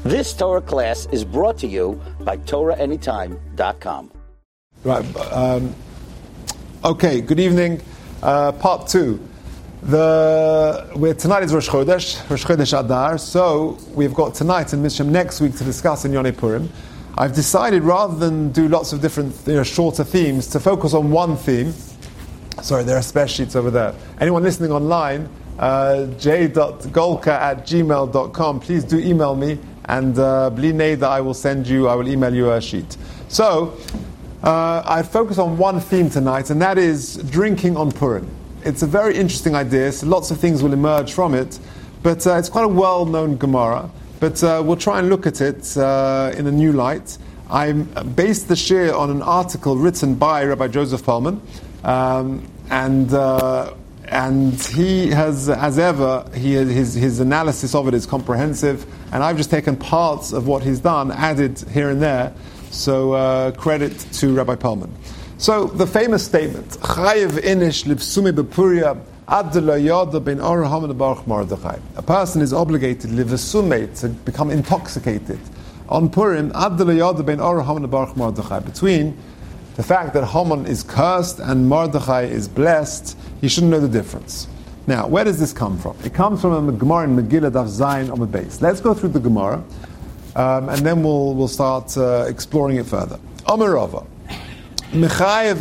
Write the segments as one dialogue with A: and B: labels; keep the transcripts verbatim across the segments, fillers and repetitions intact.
A: This Torah class is brought to you by Torah Anytime dot com.
B: Right. Um, okay. Good evening. Uh, part two. The we're, tonight is Rosh Chodesh, Rosh Chodesh Adar. So we've got tonight and Misham next week to discuss in Yonei Purim. I've decided rather than do lots of different, you know, shorter themes, to focus on one theme. Sorry, there are spare sheets over there. Anyone listening online, uh, j dot golka at gmail dot com. Please do email me, and uh, bli neda, I will send you. I will email you a sheet. So uh, I focus on one theme tonight, and that is drinking on Purim. It's a very interesting idea. So lots of things will emerge from it, but uh, it's quite a well-known Gemara. But uh, we'll try and look at it uh, in a new light. I based the shir on an article written by Rabbi Joseph Perlman, um, and uh, and he has, as ever, he his his analysis of it is comprehensive. And I've just taken parts of what he's done, added here and there. So uh, credit to Rabbi Perlman. So the famous statement: "Chayev inish livsumi bepuria." A person is obligated to become intoxicated on Purim between the fact that Haman is cursed and Mordechai is blessed. He shouldn't know the difference. Now, where does this come from? It comes from a Gemara in Megillah Daf Zayin on the base. Let's go through the Gemara, um, and then we'll we'll start uh, exploring it further. Omer Rava. So that's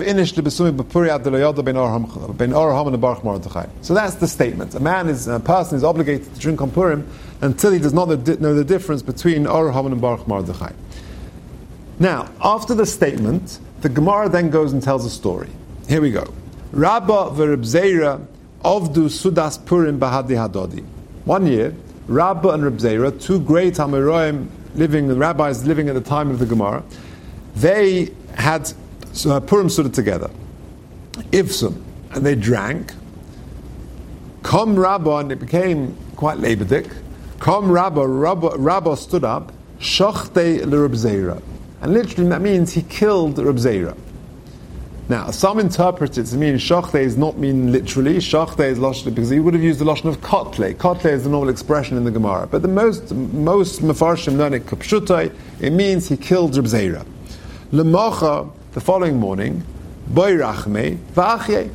B: the statement. A man is a person is obligated to drink on Purim until he does not know the difference between Or Haman and Baruch Mordechai. Now, after the statement, the Gemara then goes and tells a story. Here we go. Rabba v'Reb Zeira ovdu sudas Purim bahadi hadodi. One year, Rabba and Reb Zeira, two great Amoraim living, the rabbis living at the time of the Gemara, they had So uh, Purim stood together. Ifsum, and they drank. Kom Rabba, and it became quite labedic. Kom Rabba, Rabba, Rabba stood up. Shochte l'Reb Zeira, and literally that means he killed Reb Zeira. Now, some interpret it to mean shochte is not mean literally. Shochte is lashon because he would have used the lashon of kotle. Kotle is the normal expression in the Gemara, but the most most mefarshim learn it kapshutai. It means he killed Reb Zeira. L'macha. The following morning, Boy Rachme V'Achyei.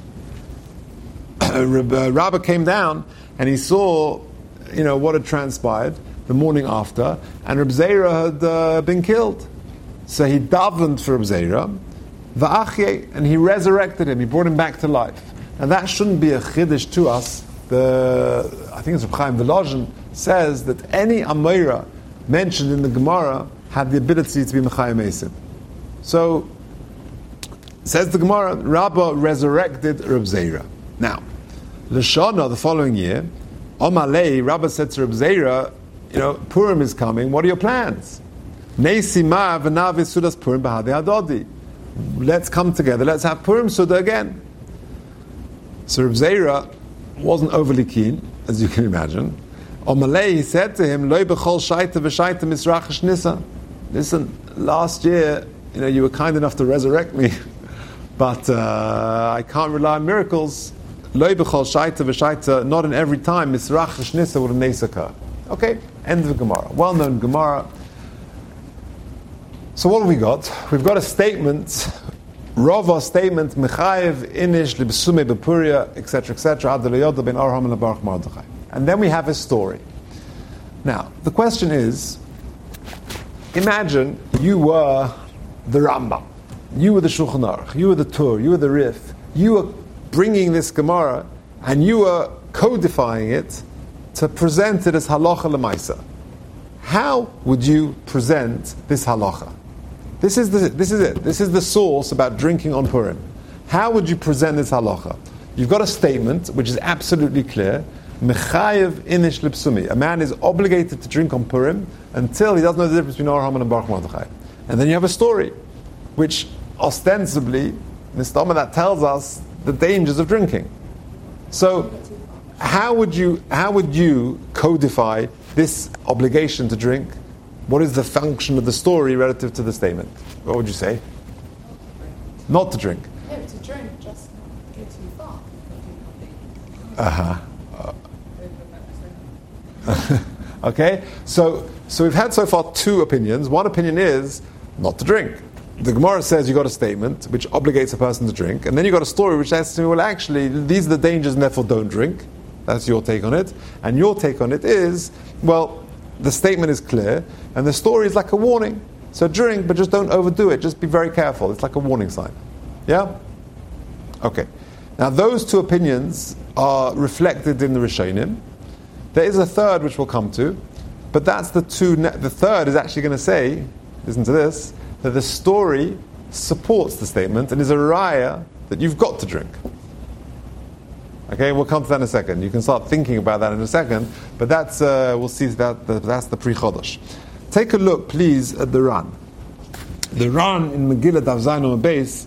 B: Rabbi came down and he saw, you know, what had transpired the morning after, and Reb Zeira had uh, been killed. So he davened for Reb Zeira, V'Achyei, and he resurrected him. He brought him back to life. And that shouldn't be a chiddush to us. The I think it's Reb Chaim Volozhin says that any Amora mentioned in the Gemara had the ability to be Mechayim Esim. So, says the Gemara, Rabbah resurrected Reb Zeira. Now, L'Shana, the following year, Omalei, Rabbah said to Reb Zeira, you know, Purim is coming, what are your plans? Neisima v'navi sudas Purim b'hadi hadodi. Let's come together, let's have Purim Suda again. So Reb Zeira wasn't overly keen, as you can imagine. Omalei, he said to him, Loi b'chol shaita v'shaita misrachish nisa. Listen, last year, you know, you were kind enough to resurrect me, but uh, I can't rely on miracles. Loi b'chol shaita v'shaita, not in every time, misrach shnisa would a nes occur. Okay, end of Gemara. Well-known Gemara. So what have we got? We've got a statement, Rava statement, Mechayev inish libsume bepuria, et cetera, et cetera, ad leyoda ben Or Haman leBaruch Mordechai. And then we have a story. Now, the question is, imagine you were the Rambam, you were the Shulchan Aruch, you were the Tur, you were the Rif, you were bringing this Gemara and you were codifying it to present it as halacha lemaisa. How would you present this halacha? This is the, this is it. This is the source about drinking on Purim. How would you present this halacha? You've got a statement which is absolutely clear. Mechayev inish lipsumi. A man is obligated to drink on Purim until he doesn't know the difference between Or Haman and Baruch Mordechai. And then you have a story, which ostensibly, Nistama, that tells us the dangers of drinking. So, how would you how would you codify this obligation to drink? What is the function of the story relative to the statement? What would you say? Not to drink.
C: No, to drink, just not go too far.
B: Uh huh. Uh. Okay, so So we've had so far two opinions. One opinion is not to drink. The Gemara says you got a statement which obligates a person to drink, and then you got a story which says to me, well, actually, these are the dangers, and therefore don't drink. That's your take on it. And your take on it is, well, the statement is clear, and the story is like a warning. So drink, but just don't overdo it. Just be very careful. It's like a warning sign. Yeah? Okay. Now those two opinions are reflected in the Rishonim. There is a third which we'll come to, but that's the two. Ne- the third is actually going to say, listen to this, that the story supports the statement and is a raya that you've got to drink. Okay, we'll come to that in a second. You can start thinking about that in a second, but that's uh, we'll see that that's the Pri Chodesh. Take a look, please, at the Ran. The Ran in Megillah Daf Zayin on the base,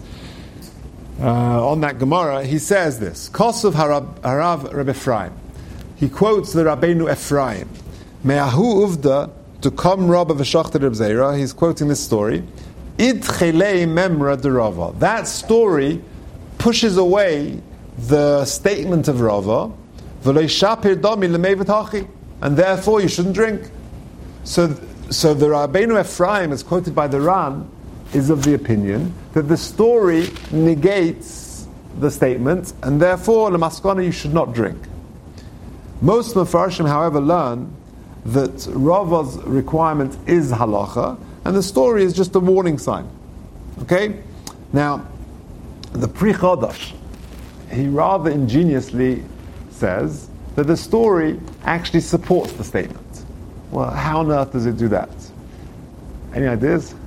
B: uh, on that Gemara, he says this: Kosuv Harav, Harav Reb Ephraim. He quotes the Rabbeinu Ephraim. Me'ahu uvda to come Rabba v'shachta Reb Zera. He's quoting this story. Id chelei memra de Rava. That story pushes away the statement of Rava, v'lo shapir dami l'mei v'tachi, and therefore you shouldn't drink. So. So the Rabbeinu Ephraim, as quoted by the Ran, is of the opinion that the story negates the statement, and therefore, l'maskana, you should not drink. Most Mefarshim, however, learn that Rava's requirement is halacha, and the story is just a warning sign. Okay? Now, the Pri Chodesh, he rather ingeniously says that the story actually supports the statement. Well, how on earth does it do that? Any ideas?
D: Because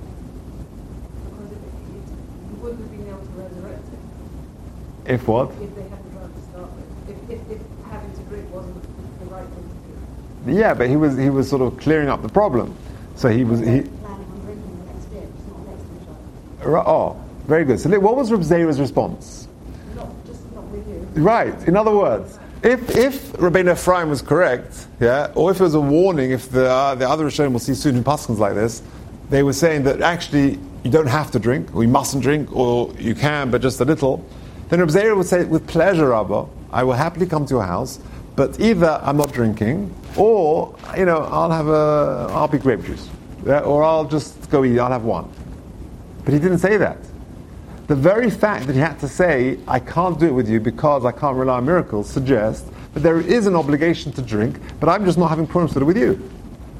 D: it, it, you wouldn't have been able to resurrect it.
B: If what?
D: If they hadn't tried to start with. If, if, if having to drink wasn't the right thing to do.
B: Yeah, but he was he was sort of clearing up the problem. So he was he.
C: Planning on drinking the next day, it's not next to each other.
B: Right, oh, very good. So what was Reb Zera's response?
C: Not just not with you.
B: Right. In other words, if if Rabbeinu Ephraim was correct, yeah, or if it was a warning, if the uh, the other Rishonim we'll see soon in Paschals like this, they were saying that actually you don't have to drink, or you mustn't drink, or you can, but just a little. Then Reb Zera would say, with pleasure, Rabba, I will happily come to your house, but either I'm not drinking, or you know I'll have a I'll be grape juice, yeah, or I'll just go eat. I'll have one. But he didn't say that. The very fact that he had to say, I can't do it with you because I can't rely on miracles, suggests that there is an obligation to drink, but I'm just not having problems with it with you.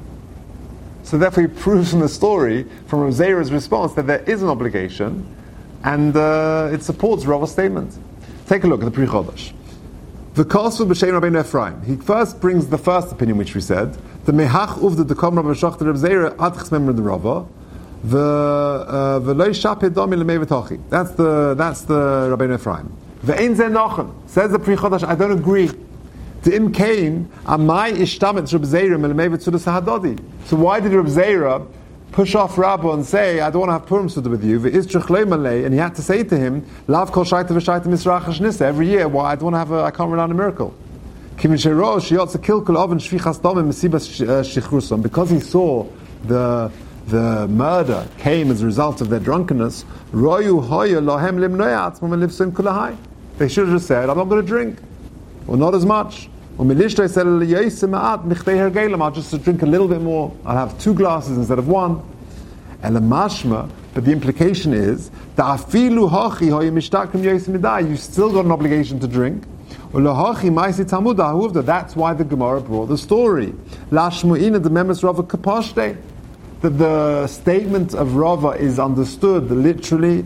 B: So therefore he proves from the story, from Reb Zera's response, that there is an obligation, and uh, it supports Rava's statement. Take a look at the Pri Chodesh. The Kosuv b'shein Rabbeinu Ephraim. He first brings the first opinion which we said, the Mehach uvda dekom Rabba v'shachta Reb Zera adchis memra de Rava, the v'loy shapir dami l'mei v'tachi. That's the that's the Rabbeinu Ephraim. Ve'ein zeh nochen, says the Pri Chodesh, I don't agree. The im kain amai ishtamet Reb Zera l'mei v'tzudas ha'adodi. So why did Reb Zera push off Rabba and say, I don't want to have Purim Suda with you, and he had to say to him, Lav kol shaita v'shaita misrach nisa, every year, why I don't want to have a, I can't rely on a miracle. Because he saw the the murder came as a result of their drunkenness, they should have just said, I'm not going to drink, or not as much. I'll just drink a little bit more. I'll have two glasses instead of one. But the implication is that you still got an obligation to drink. That's why the Gemara brought the story. That the statement of Rava is understood literally.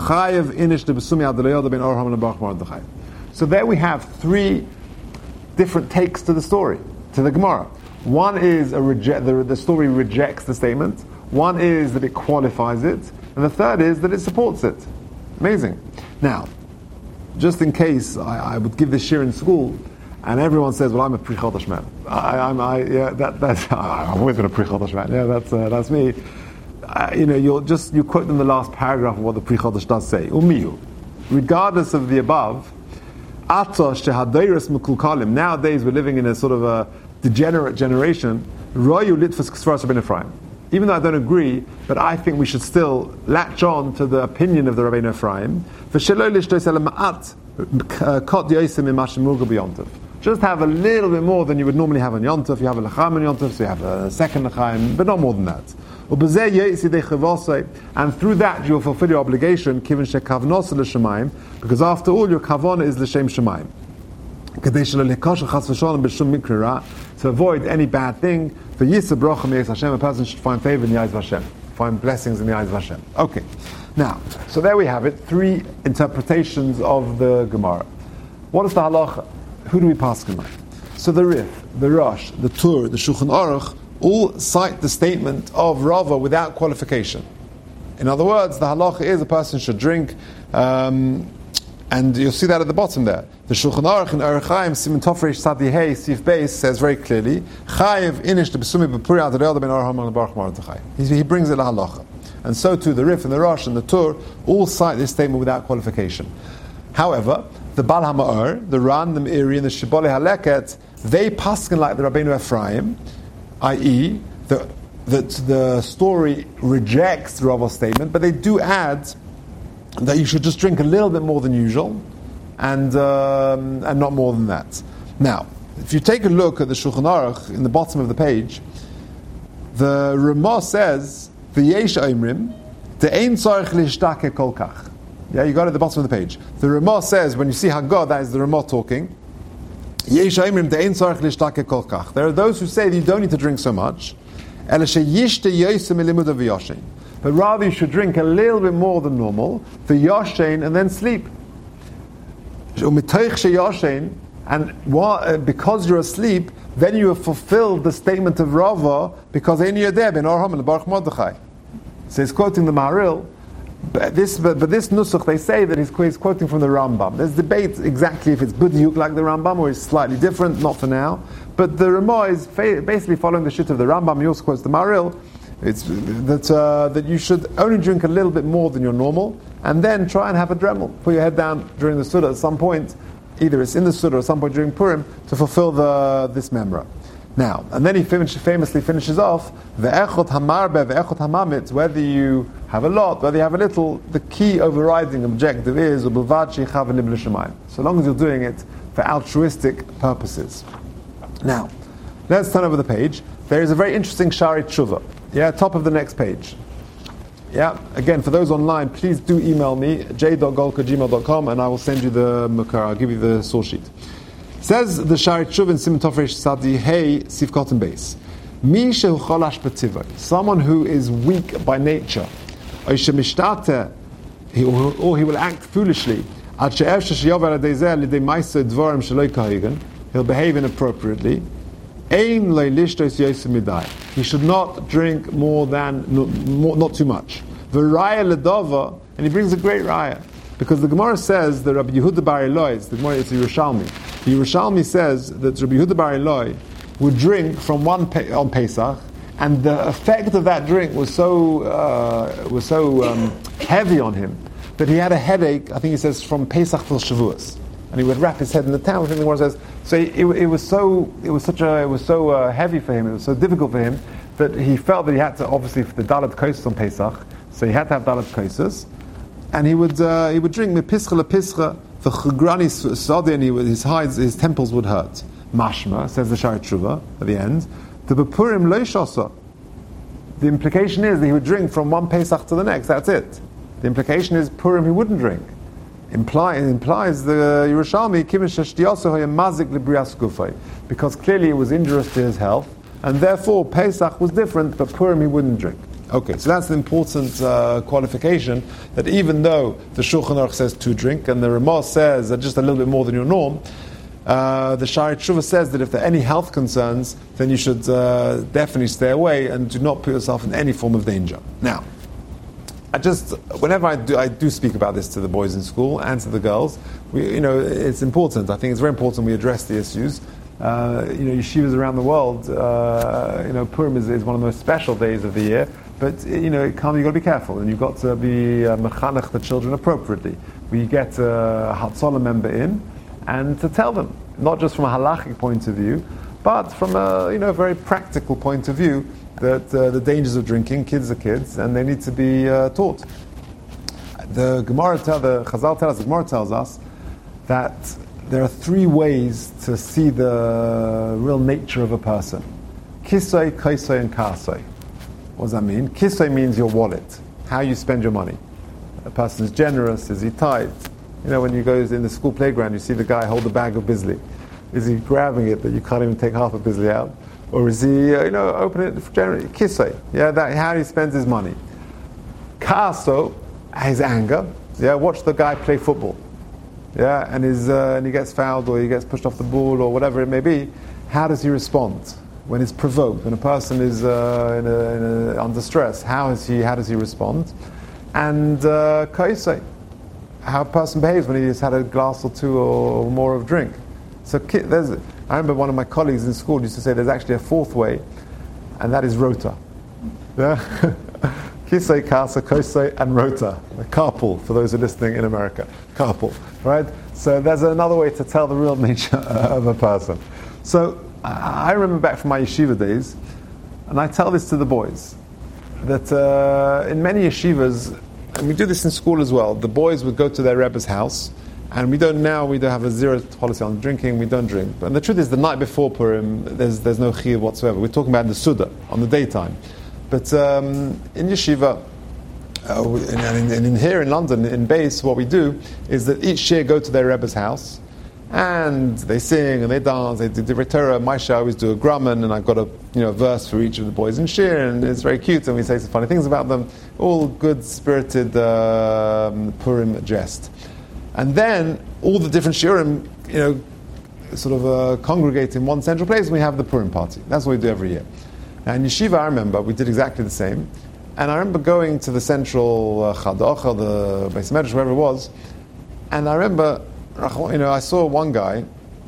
B: So there we have three different takes to the story, to the Gemara. One is a reject, the, the story rejects the statement. One is that it qualifies it, and the third is that it supports it. Amazing. Now, just in case I, I would give this shir in school, and everyone says, "Well, I'm a Pri Chodesh man. I, I'm, I, yeah, that, that's, I've always been a Pri Chodesh man. Yeah, that's uh, that's me." Uh, you know, you'll just you quote them the last paragraph of what the Pri Chodesh does say. Umiyu, regardless of the above. Nowadays we're living in a sort of a degenerate generation. Even though I don't agree, but I think we should still latch on to the opinion of the Rabbeinu Ephraim. Just have a little bit more than you would normally have on Yom Tov. You have a L'chaim on Yom Tov, so you have a second L'chaim, but not more than that. And through that you will fulfill your obligation, because after all your kavanah is L'shem Shemaim. To avoid any bad thing, for Yisra Bracha Me'ez Hashem, a person should find favor in the eyes of Hashem, find blessings in the eyes of Hashem. Okay, now, so there we have it, three interpretations of the Gemara. What is the halacha? Who do we pass on? So the Rif, the Rosh, the Tur, the Shulchan Aruch, all cite the statement of Rava without qualification. In other words, the halacha is a person should drink, um, and you'll see that at the bottom there. The Shulchan Aruch in Orach Chaim, Siman Tofresh Sadi Hey, Sif Beis, says very clearly, Chayev inish the Besumi B'Puri Ad Re'el Ben Orach Haman Baruch Maratachai. He brings it la halacha. And so too the Rif and the Rosh and the Tur all cite this statement without qualification. However, the Bal HaMa'or, the Ran, the Meiri, and the Shibbolei HaLeket, they paskin like the Rabbeinu Ephraim, that is, the, that the story rejects Rava's statement, but they do add that you should just drink a little bit more than usual, and um, and not more than that. Now, if you take a look at the Shulchan Aruch in the bottom of the page, the Ramah says, "V'yesh oimrim, de'ein tzarich lishtake kol kach." Yeah, you got it at the bottom of the page. The Ramah says, when you see Haggah, that is the Ramah talking. There are those who say that you don't need to drink so much, but rather you should drink a little bit more than normal, the yashen, and then sleep. And while, because you're asleep, then you have fulfilled the statement of Rava, because so he's quoting the Maharil. But this, but, but this nusach, they say that he's, he's quoting from the Rambam. There's debate exactly if it's b'diuk like the Rambam or it's slightly different, not for now. But the Ramah is fa- basically following the shit of the Rambam. He also quotes the Maharil. It's that uh, that you should only drink a little bit more than your normal, and then try and have a dremel. Put your head down during the Suda at some point, either it's in the Suda or at some point during Purim, to fulfill the this memra. Now, and then he finish, famously finishes off, ve'echot hamarbe, ve'echot hamamit, whether you have a lot, whether you have a little, the key overriding objective is, so long as you're doing it for altruistic purposes. Now, let's turn over the page. There is a very interesting Shari Tshuva. Yeah, top of the next page. Yeah, again, for those online, please do email me, j dot golka at gmail dot com, and I will send you the makar, I'll give you the source sheet. Says the Shari Tshuva in Siman Tofresh Sadi Hey Sif Cotton Base. Mi shehu cholash b'tivai, someone who is weak by nature, or he will act foolishly. He'll behave inappropriately. He should not drink more than, more, not too much. And he brings a great raya. Because the Gemara says that Rabbi Yehuda Bar Eloi, the Gemara is the Yerushalmi. The Yerushalmi says that Rabbi Yehuda Bar Eloi would drink from one pe- on Pesach, and the effect of that drink was so uh, was so um, heavy on him that he had a headache. I think he says from Pesach till Shavuos, and he would wrap his head in the towel. I think the Gemara says so. It, it was so it was such a it was so uh, heavy for him. It was so difficult for him that he felt that he had to, obviously for the Dalet Kosas on Pesach, so he had to have Dalet Kosas. And he would uh, he would drink mepischa lepischa the chagrani sadi, and he would, his hides, his temples would hurt. Mashma, says the Shari Tshuva at the end. The bepurim lo shasa. The implication is that he would drink from one Pesach to the next. That's it. The implication is Purim he wouldn't drink. Imply, it implies the Yerushalmi because clearly it was injurious to his health, and therefore Pesach was different, but Purim he wouldn't drink. Okay, so that's an important uh, qualification, that even though the Shulchan Aruch says to drink, and the Ramah says that just a little bit more than your norm, uh, the Shari Tshuva says that if there are any health concerns, then you should uh, definitely stay away and do not put yourself in any form of danger. Now, I just, whenever I do, I do speak about this to the boys in school and to the girls, we, you know, it's important. I think it's very important we address the issues. Uh, you know, yeshivas around the world, uh, you know, Purim is, is one of the most special days of the year. But, you know, it can't, you've got to be careful, and you've got to be uh, mechanech the children appropriately. We get a Hatzalah member in, and to tell them, not just from a halachic point of view, but from a, you know, very practical point of view, that uh, the dangers of drinking, kids are kids, and they need to be uh, taught. The Gemara, tell, the Chazal tells us, the Gemara tells us, that there are three ways to see the real nature of a person. Kisei, kaisei, and kasei. What does that mean? Kisei means your wallet, how you spend your money. A person is generous, is he tight? You know, when you go in the school playground, you see the guy hold a bag of bisley. Is he grabbing it that you can't even take half a bisley out? Or is he, uh, you know, open it generally? Kisei, yeah, that, how he spends his money. Kaso, his anger. Yeah, watch the guy play football. Yeah, and his uh, and he gets fouled or he gets pushed off the ball or whatever it may be. How does he respond when he's provoked? When a person is uh, in a, in a, under stress, how is he? How does he respond? And uh, kaisei, how a person behaves when he has had a glass or two or more of drink. So there's, I remember one of my colleagues in school used to say there's actually a fourth way, and that is rota. Yeah? Kisei, kasa, kosei, and rota. Carpool, for those who are listening in America. Carpool, right? So there's another way to tell the real nature of a person. So I remember back from my yeshiva days, and I tell this to the boys, that uh, in many yeshivas, and we do this in school as well, the boys would go to their Rebbe's house, and we don't now, we don't have a zero policy on drinking, we don't drink. But the truth is, the night before Purim, there's there's no chiyuv whatsoever. We're talking about the Suda, on the daytime. But um, in yeshiva, uh, and, in, and in here in London, in base, what we do is that each year go to their Rebbe's house, and they sing and they dance, they do the Torah. My show, I always do a grumman, and I've got a you know verse for each of the boys in shir, and it's very cute, and we say some funny things about them. All good-spirited um, Purim jest. And then all the different shiurim, you know, sort of uh, congregate in one central place, and we have the Purim party. That's what we do every year. Now in yeshiva, I remember, we did exactly the same. And I remember going to the central uh, Chadach, or the Beis Medrash, wherever it was, and I remember, you know, I saw one guy,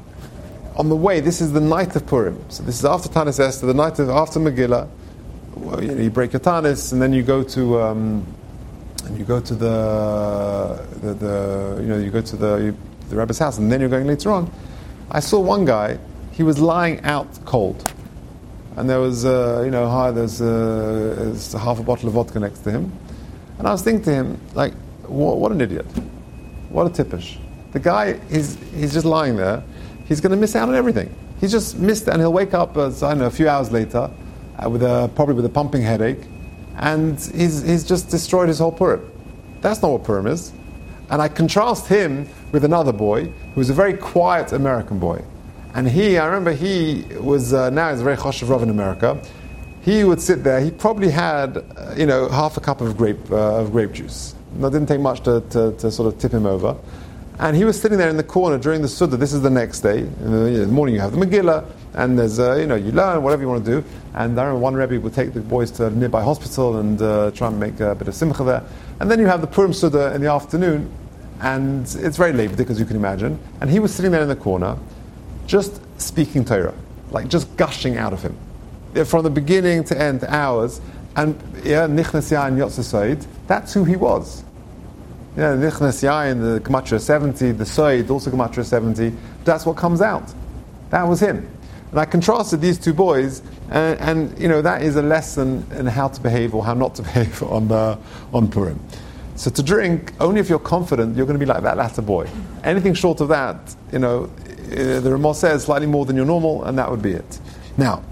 B: on the way, this is the night of Purim. So this is after Tanis Esther, the night of, after Megillah. Well, you know, you break your Tanis, and then you go to... Um, And you go to the, the, the you know, you go to the, the Rebbe's house, and then you're going later on. I saw one guy, he was lying out cold. And there was, uh, you know, hi, there's, uh, there's half a bottle of vodka next to him. And I was thinking to him, like, what, what an idiot. What a tippish. The guy, he's, he's just lying there. He's going to miss out on everything. He's just missed it, and he'll wake up, as, I don't know, a few hours later, uh, with a, probably with a pumping headache. And he's he's just destroyed his whole Purim. That's not what Purim is. And I contrast him with another boy who was a very quiet American boy. And he, I remember he was, uh, now he's a very choshev rav in America. He would sit there, he probably had, uh, you know, half a cup of grape uh, of grape juice. It didn't take much to, to, to sort of tip him over. And he was sitting there in the corner during the Suda. This is the next day. In the, in the morning you have the Megillah, and there's, uh, you know, you learn whatever you want to do. And I remember one Rebbe would take the boys to a nearby hospital and uh, try and make a bit of simcha there. And then you have the Purim Suda in the afternoon, and it's very late, because you can imagine. And he was sitting there in the corner, just speaking Torah, like just gushing out of him. From the beginning to end, hours. And yeah, Nichnas Yain Yotze Soid, that's who he was. Yeah, Nichnas Yain, the Gematria seventy, the Soid, also Gematria seventy, that's what comes out. That was him. And I contrasted these two boys, and, and you know, that is a lesson in how to behave or how not to behave on uh, on Purim. So to drink, only if you're confident, you're going to be like that latter boy. Anything short of that, you know, the Ramah says slightly more than your normal, and that would be it. Now,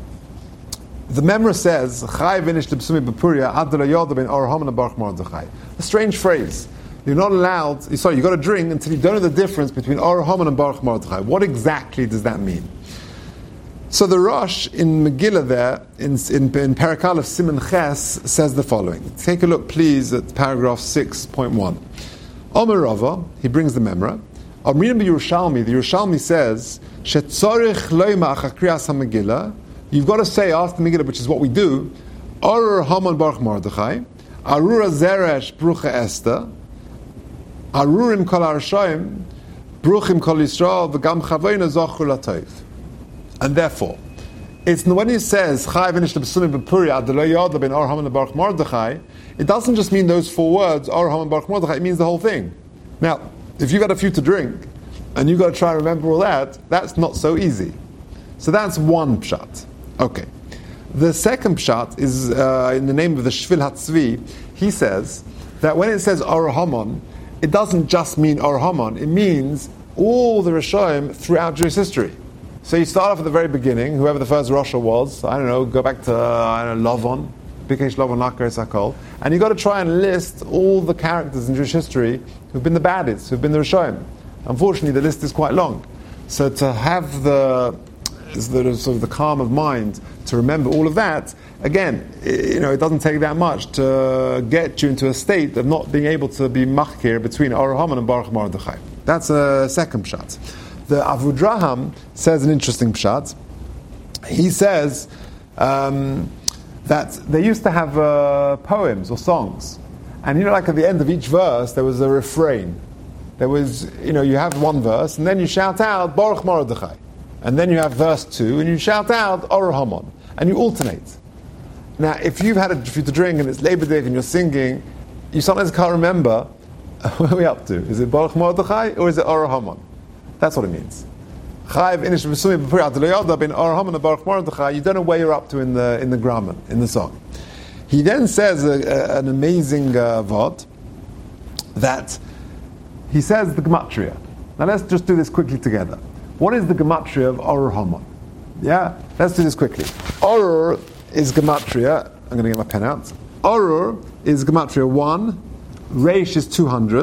B: the Memra says, a strange phrase. You're not allowed, sorry, you've got to drink until you don't know the difference between Or Haman and Baruch Mordechai. What exactly does that mean? So the Rosh in Megillah there, in, in, in Perek Aleph Siman Ches, says the following. Take a look, please, at paragraph six point one. Omer Rava, he brings the Memra. Amrin Yerushalmi, the Yerushalmi says, Shetzorich loima achakriyas ha-Megillah, you've got to say after Megillah, which is what we do, Or Haman Baruch Mordechai, Arura Zeresh Brucha Esther, Arurim Kol Arshayim, Bruchim Kol Yisrael, V'gam Chavayna Zochur Latayv. And therefore, it's when he says Chai Vinish Lebsumi B'Puri Ad Lo Yod Ben Or Haman Baruch Mordechai, it doesn't just mean those four words Or Haman Baruch Mordechai. It means the whole thing. Now, if you've got a few to drink and you've got to try and remember all that, that's not so easy. So that's one pshat. Okay. The second pshat is uh, in the name of the Shvil HaTzvi. He says that when it says Or Haman, it doesn't just mean Or Haman. It means all the Rishonim throughout Jewish history. So you start off at the very beginning, whoever the first Rasha was, I don't know, go back to, uh, I don't know, Lovon, Bikesh Lovon Lakar Sakol, and you've got to try and list all the characters in Jewish history who've been the baddies, who've been the Rishonim. Unfortunately, the list is quite long. So to have the, the sort of the calm of mind to remember all of that, again, you know, it doesn't take that much to get you into a state of not being able to be machkir between Or Haman and Baruch Mordechai. That's a second pshat. The Avudraham says an interesting pshat. He says um, that they used to have uh, poems or songs, and you know, like at the end of each verse, there was a refrain. There was, you know, you have one verse, and then you shout out Baruch Mordechai, and then you have verse two, and you shout out Or Haman, and you alternate. Now, if you've had a few to drink and it's Labor Day and you're singing, you sometimes can't remember what are we up to. Is it Baruch Mordechai or is it Or Haman? That's what it means. Chayiv inish v'sumi b'puri adleyoda bin Or Haman and Baruch Mordechai. You don't know where you're up to in the in the grammar, in the song. He then says a, a, an amazing uh, vod that he says the gematria. Now let's just do this quickly together. What is the gematria of Or Haman? Yeah, let's do this quickly. Or is gematria. I'm going to get my pen out. Or is gematria one. Reish is two hundred,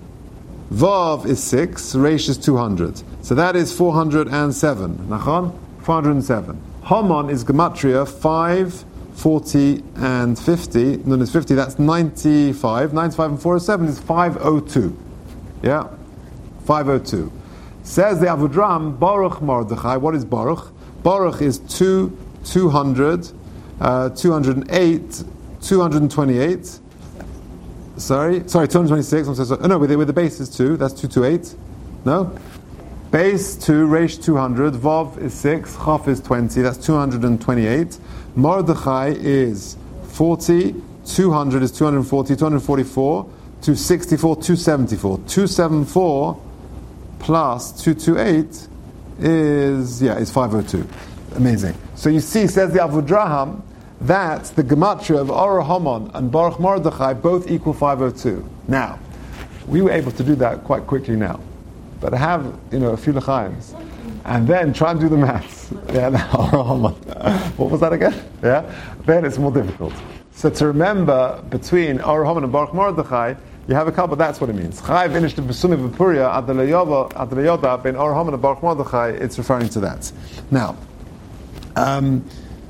B: Vav is six, Reish is two hundred. So that is four hundred seven. Nachon? four hundred seven. Haman is gematria five, forty, and fifty. Nun is fifty, that's ninety-five. ninety-five and four hundred seven is five hundred two. Yeah? five hundred two. Says the Avudraham, Baruch Mordechai. What is Baruch? Baruch is two, two hundred, uh, two hundred eight, two hundred twenty-eight. Sorry, sorry, two hundred twenty-six. I'm so sorry. Oh, no, with the, with the base is two. That's two two eight. No, base two, Reish two hundred. Vav is six. Chaf is twenty. That's two hundred twenty-eight. Mordechai is forty. Two hundred is two hundred forty. Two hundred forty-four. Two sixty-four. Two seventy-four. Two seventy-four plus two two eight is yeah is five hundred two. Amazing. So you see, says the Avudraham, that the gematria of Or Haman and Baruch Mordechai both equal five hundred two. Now, we were able to do that quite quickly now, but have you know a few lechaims, and then try and do the maths. Yeah, Or Haman. What was that again? Yeah, then it's more difficult. So to remember between Or Haman and Baruch Mordechai, you have a couple. That's what it means. Chayiv inish v'sumi v'puria adleyoda ben Or Haman and Baruch Mordechai. It's referring to that. Now. Um,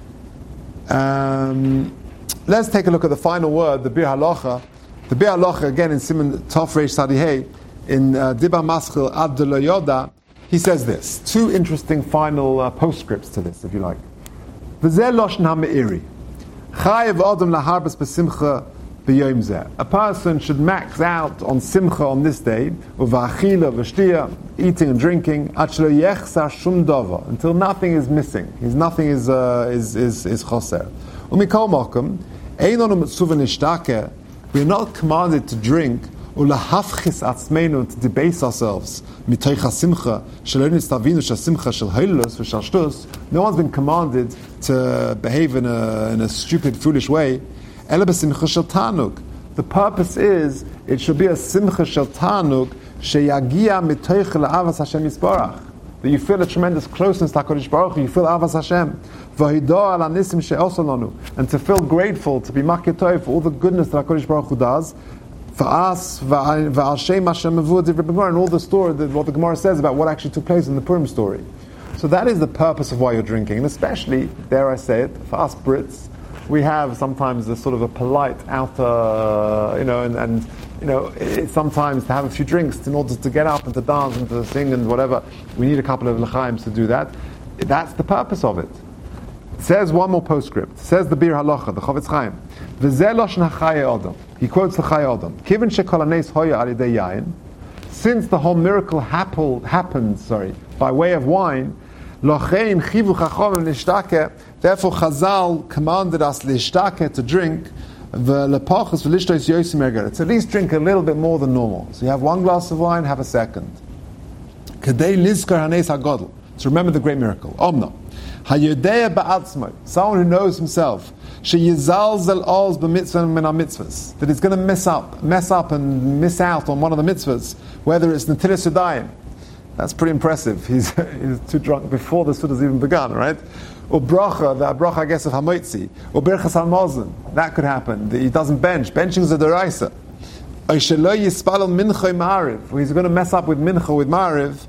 B: Um, let's take a look at the final word, the Bir Halacha. The Bir Halacha, again in Siman Tov Reish Sadihei, in uh, Diba Maschil Ad De Lo Yoda, he says this. Two interesting final uh, postscripts to this, if you like. V'zeh Loshen HaMe'iri. Chayev Adam Laharbas B'simcha B'yom Zeh. A person should max out on Simcha on this day, Uva'achila V'shtiya, eating and drinking, Achlo Yechsar Shum Dova, until nothing is missing. His nothing is uh, is is is choser. Umikol Malkum, Einon Mitzuva Nishtake. We are not commanded to drink ulahafchis atzmeinu, to debase ourselves. Mitoich hasimcha shelo nistavinu shasimcha shel hailus v'shel shtus. No one's been commanded to behave in a in a stupid, foolish way. Ela b'simcha shel tanuk. The purpose is it should be a simcha shel tanuk sheyagia mitoich la'avas Hashem yisbarach. That you feel a tremendous closeness to HaKadosh Baruch Hu, you feel avas Hashem. V'hidah ala nisim she'osa lanu. And to feel grateful, to be makitoi for all the goodness that HaKadosh Baruch Hu does. For us, and all the story, what the Gemara says about what actually took place in the Purim story. So that is the purpose of why you're drinking, and especially, dare I say it, for us Brits, we have sometimes a sort of a polite outer, you know, and, and you know, it, sometimes to have a few drinks in order to get up and to dance and to sing and whatever, we need a couple of l'chaims to do that. That's the purpose of it. It says one more postscript. It says the Bir Halacha, the Chavetz Chaim. V'zeh loshen ha'chaye adam. He quotes the Chaye Adam. Kivin shekol hanes hoya al yidei yayin. Since the whole miracle happened, happened, sorry, by way of wine, lochein chivu chachom l'shtake. Therefore, Chazal commanded us l'shtake, to drink. V'lepachos v'lishtos yosim erger. So at least drink a little bit more than normal. So you have one glass of wine, have a second. Kedei lizkar hanes hagadol. To remember the great miracle. Omno. Hayodea ba'atzmai. Someone who knows himself. Sheyizalzel oz b'mitzvah min ha-mitzvahs. That he's going to mess up, mess up and miss out on one of the mitzvahs, whether it's Netilas Yadayim, That's pretty impressive. He's, he's too drunk before the Suda's even begun, right? Or bracha, the bracha, I guess, of Hamoitzi. Or Birchas HaMazon, that could happen. He doesn't bench. Benching is a deraisa. Or he's going to mess up with mincha, with ma'ariv.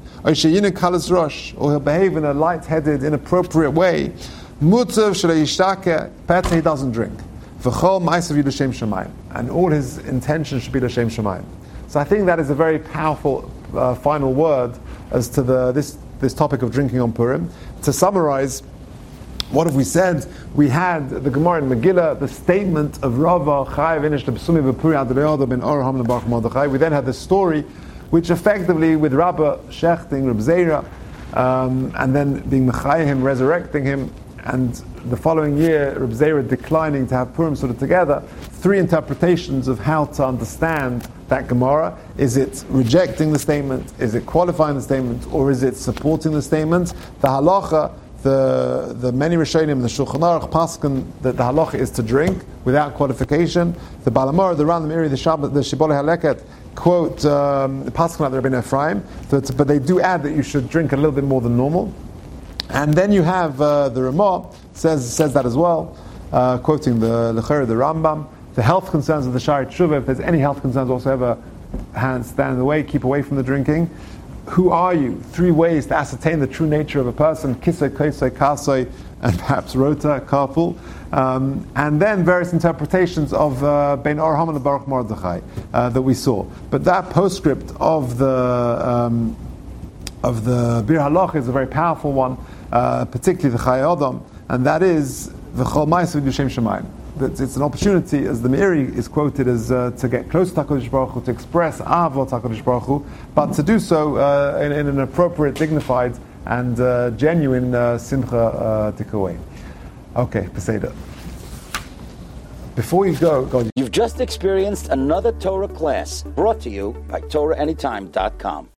B: Or he'll behave in a light-headed, inappropriate way. Mutav shalei yishtake, better he doesn't drink. V'chol ma'asav l'shem shamayim. And all his intentions should be l'shem shamayim. So I think that is a very powerful uh, final word as to the this, this topic of drinking on Purim. To summarize, what have we said? We had the Gemara in Megillah, the statement of Rava Chayav Inish Lebsumi B'Puri Ad Re'odah Ben Oraham L'Baruch Mordechai. We then had the story, which effectively with Rabba shechting Reb Zera, um, and then being Mechayah him, resurrecting him, and the following year Reb Zera declining to have Purim sort of together. Three interpretations of how to understand that Gemara. Is it rejecting the statement? Is it qualifying the statement? Or is it supporting the statement? The halacha, the the many Rishonim, the Shulchan Aruch, Paskin, that the halacha is to drink without qualification. The Balamor, the Rambam Iri, the Shabbat, the Shibbolei Haleket quote um, Paskin like the Rabbeinu Ephraim, but, but they do add that you should drink a little bit more than normal. And then you have uh, the Ramah says says that as well, uh, quoting the L'cher, the Rambam. The health concerns of the Shari Tshuva, if there's any health concerns whatsoever, hands stand in the way, keep away from the drinking. Who are you? Three ways to ascertain the true nature of a person: kisei, kaisei, kasei, and perhaps rota, carpool. Um, and then various interpretations of uh, Ben Oraham and Baruch Mordechai uh, that we saw. But that postscript of the um, of the Bir Halach is a very powerful one, uh, particularly the Chayei Adam, and that is v'chol ma'asav l'shem shamayim. That it's an opportunity, as the Meiri is quoted as uh, to get close to HaKadosh Baruch Hu, to express Avot HaKadosh Baruch Hu, but to do so uh, in, in an appropriate, dignified, and uh, genuine uh, Simcha uh, Tikaway. Okay, Peseda. Before you go, go.
A: You've just experienced another Torah class brought to you by Torah Anytime dot com.